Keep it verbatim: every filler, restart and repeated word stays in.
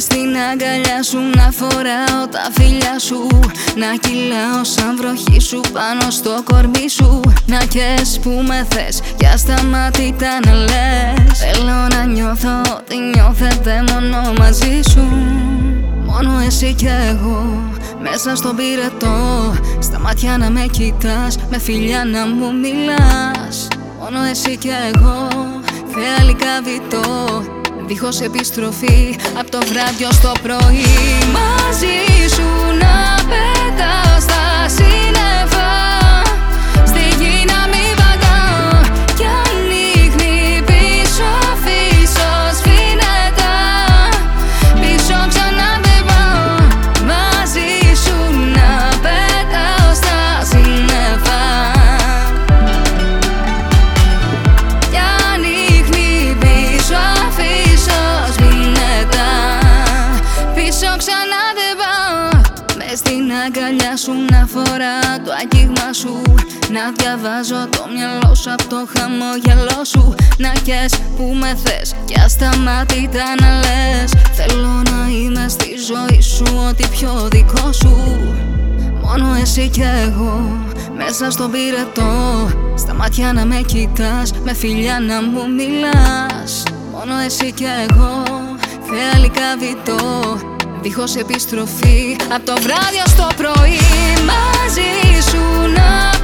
στην αγκαλιά σου να φοράω τα φιλιά σου, να κυλάω σαν βροχή σου πάνω στο κορμί σου. Να καις που με θες κι ασταμάτητα να λες. Θέλω να νιώθω ότι νιώθετε μόνο μαζί σου. Μόνο εσύ κι εγώ μέσα στον πυρετό, στα μάτια να με κοιτάς, με φιλιά να μου μιλάς. Μόνο εσύ κι εγώ, θεαλικά βητώ, δίχως επιστροφή, απ' το βράδυ ως το πρωί. Μαζί σου να πετάω στα σύννεφα, στη γη να μην βαγάω, κι ανοίγνει πίσω αφήσω σφήνετα, πίσω ξανά δεν πάω. Μαζί σου να πετάω στα σύννεφα, κι ανοίγνει πίσω αφήσω σφήνετα, πίσω ξανά δεν πάω. Μες στην αγκαλιά σου να φορά το αγγίγμα σου, να διαβάζω το μυαλό σου απ' το χαμόγελό σου. Να καις που με θες κι ασταμάτητα να λες. Θέλω να είμαι στη ζωή σου ό,τι πιο δικό σου. Μόνο εσύ κι εγώ μέσα στον πυρετό, στα μάτια να με κοιτάς, με φιλιά να μου μιλάς. Μόνο εσύ κι εγώ, θεαλικά βητώ, δίχως επιστροφή, απ' το βράδυ ως το πρωί. Μαζί σου να